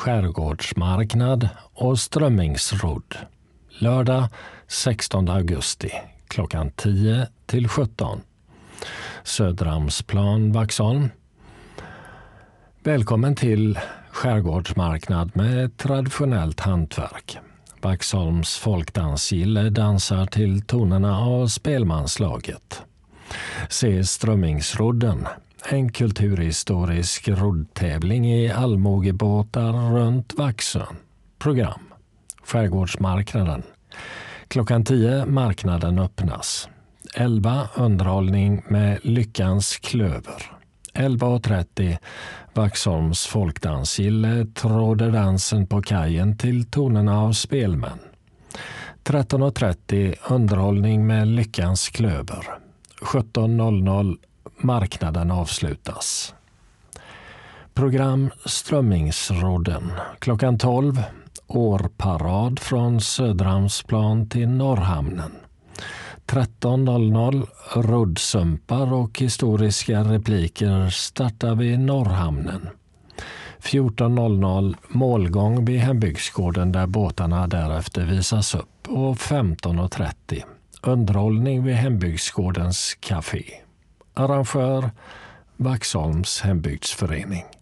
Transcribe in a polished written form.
skärgårdsmarknad och strömmingsrodd. Lördag 16 augusti klockan 10 till 17. Söderamsplan, Vaxholm. Välkommen till skärgårdsmarknad med traditionellt hantverk. Vaxholms folkdansgille dansar till tonerna av spelmanslaget. Se strömmingsrodden, en kulturhistorisk roddtävling i allmogebåtar runt Vaxön. Program: Skärgårdsmarknaden. Klockan 10 marknaden öppnas. 11 underhållning med Lyckans klöver. 11.30 Vaxholms folkdansgille tråder dansen på kajen till tonerna av spelmän. 13.30 underhållning med Lyckans klöver. 17.00 marknaden avslutas. Program: Strömmingsrodden. Klockan 12 årparad från Söderamsplan till Norrhamnen. 13.00 roddsumpar och historiska repliker startar vid Norrhamnen. 14.00 målgång vid Hembygdsgården där båtarna därefter visas upp. Och 15.30 underhållning vid Hembygdsgårdens café. Arrangör: Vaxholms hembygdsförening.